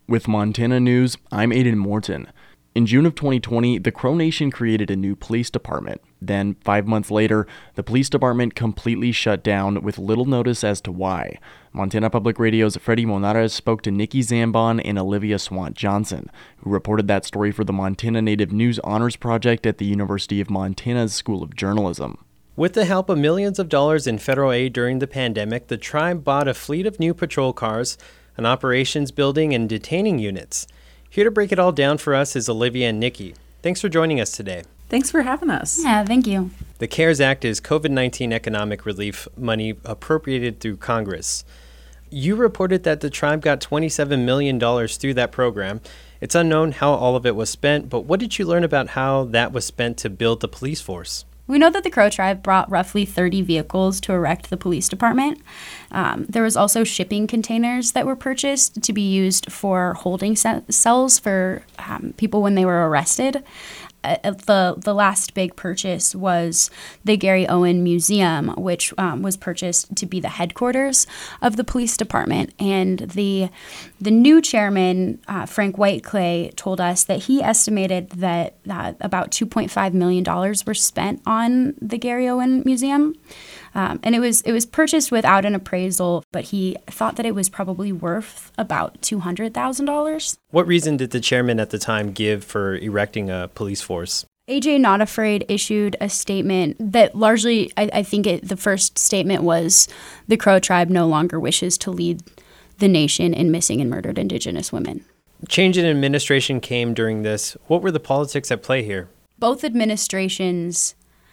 With Montana News, I'm Aiden Morton. In June of 2020, the Crow Nation created a new police department. Then, 5 months later, the police department completely shut down with little notice as to why. Montana Public Radio's Freddie Monares spoke to Nikki Zambon and Olivia Swant-Johnson, who reported that story for the Montana Native News Honors Project at the University of Montana's School of Journalism. With the help of millions of dollars in federal aid during the pandemic, the tribe bought a fleet of new patrol cars, an operations building, and detaining units. Here to break it all down for us is Olivia and Nikki. Thanks for joining us today. Thanks for having us. Yeah, thank you. The CARES Act is COVID-19 economic relief money appropriated through Congress. You reported that the tribe got $27 million through that program. It's unknown how all of it was spent, but what did you learn about how that was spent to build the police force? We know that the Crow tribe brought roughly 30 vehicles to erect the police department. There was also shipping containers that were purchased to be used for holding cells for people when they were arrested. The last big purchase was the Gary Owen Museum, which was purchased to be the headquarters of the police department. And the new chairman, Frank Whiteclay, told us that he estimated that about $2.5 million were spent on the Gary Owen Museum. And it was purchased without an appraisal, but he thought that it was probably worth about $200,000. What reason did the chairman at the time give for erecting a police force? AJ Not Afraid issued a statement that largely, I think the first statement was the Crow tribe no longer wishes to lead the nation in missing and murdered Indigenous women. Change in administration came during this. What were the politics at play here? Both administrations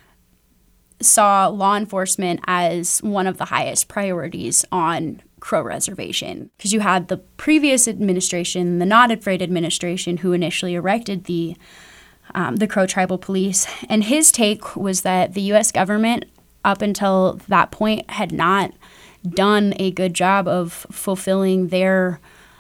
saw law enforcement as one of the highest priorities on Crow Reservation. Because you had the previous administration, the Not Afraid administration, who initially erected the Crow Tribal Police. And his take was that the U.S. government, up until that point, had not done a good job of fulfilling their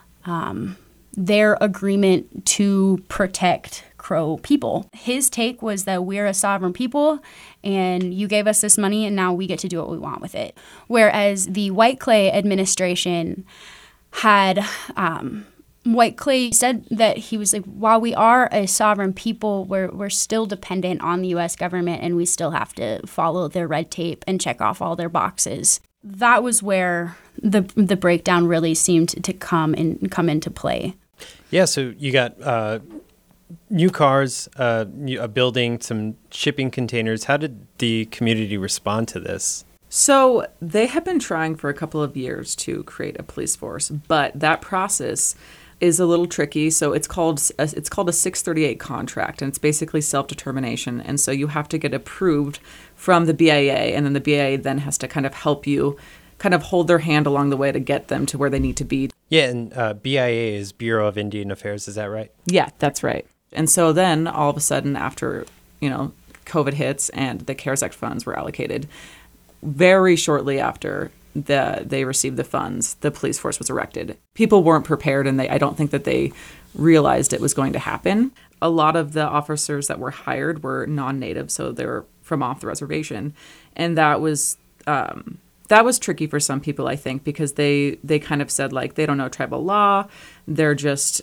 agreement to protect Crow people. His take was that we're a sovereign people and you gave us this money and now we get to do what we want with it. Whereas the Whiteclay administration had, Whiteclay said that he was like, while we are a sovereign people, we're still dependent on the U.S. government and we still have to follow their red tape and check off all their boxes. That was where the breakdown really seemed to come into play. Yeah, so you got new cars, a building, some shipping containers. How did the community respond to this? So they have been trying for a couple of years to create a police force, but that process is a little tricky. So it's called a 638 contract, and it's basically self-determination. And so you have to get approved from the BIA, and then the BIA then has to kind of help you kind of hold their hand along the way to get them to where they need to be. Yeah, and BIA is Bureau of Indian Affairs. Is that right? Yeah, that's right. And so then all of a sudden after, COVID hits and the CARES Act funds were allocated, very shortly after they received the funds, the police force was erected. People weren't prepared, and I don't think that they realized it was going to happen. A lot of the officers that were hired were non-native, so they were from off the reservation. And that was tricky for some people, I think, because they kind of said, like, they don't know tribal law. They're just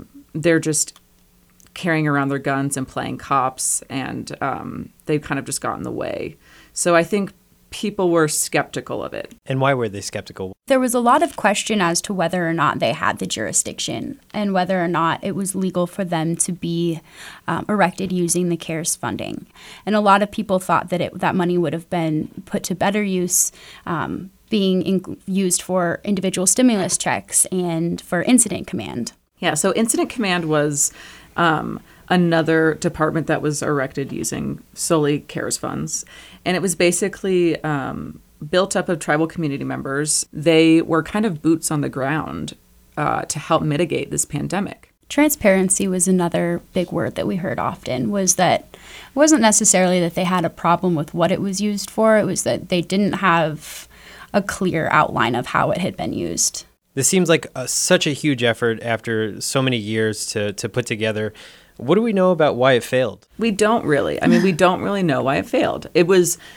carrying around their guns and playing cops, and they've kind of just got in the way. So I think people were skeptical of it. And why were they skeptical? There was a lot of question as to whether or not they had the jurisdiction and whether or not it was legal for them to be erected using the CARES funding. And a lot of people thought that that money would have been put to better use, being used for individual stimulus checks and for incident command. Yeah, so incident command was another department that was erected using solely CARES funds. And it was basically built up of tribal community members. They were kind of boots on the ground to help mitigate this pandemic. Transparency was another big word that we heard often, was that it wasn't necessarily that they had a problem with what it was used for. It was that they didn't have a clear outline of how it had been used. This seems like such a huge effort after so many years to put together. What do we know about why it failed? We don't really. We don't really know why it failed. It was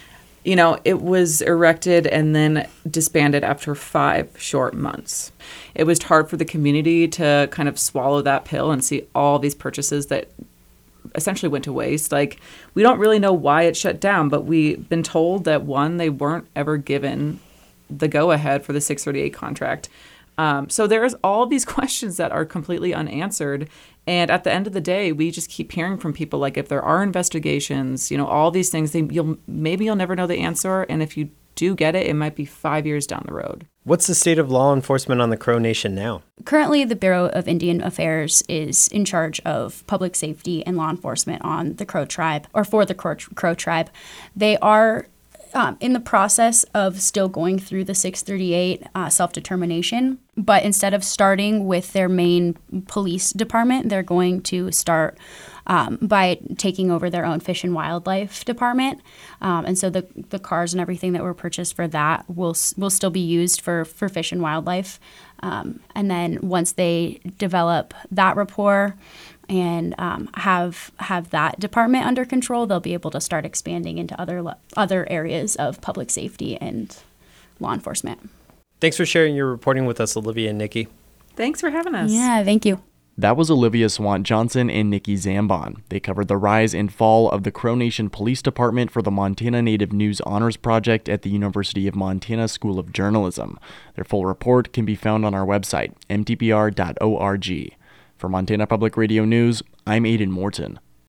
It was erected and then disbanded after 5 short months. It was hard for the community to kind of swallow that pill and see all these purchases that essentially went to waste. Like, we don't really know why it shut down, but we've been told that, one, they weren't ever given the go-ahead for the 638 contract. So there's all these questions that are completely unanswered. And at the end of the day, we just keep hearing from people, like, if there are investigations, all these things, you'll never know the answer. And if you do get it, it might be 5 years down the road. What's the state of law enforcement on the Crow Nation now? Currently, the Bureau of Indian Affairs is in charge of public safety and law enforcement on the Crow tribe, or for the Crow tribe. They are in the process of still going through the 638 self-determination, but instead of starting with their main police department, they're going to start by taking over their own fish and wildlife department. And so the cars and everything that were purchased for that will still be used for fish and wildlife. And then once they develop that rapport and have that department under control, they'll be able to start expanding into other areas of public safety and law enforcement. Thanks for sharing your reporting with us, Olivia and Nikki. Thanks for having us. Yeah, thank you. That was Olivia Swant-Johnson and Nikki Zambon. They covered the rise and fall of the Crow Nation Police Department for the Montana Native News Honors Project at the University of Montana School of Journalism. Their full report can be found on our website, mtpr.org. For Montana Public Radio News, I'm Aidan Morton.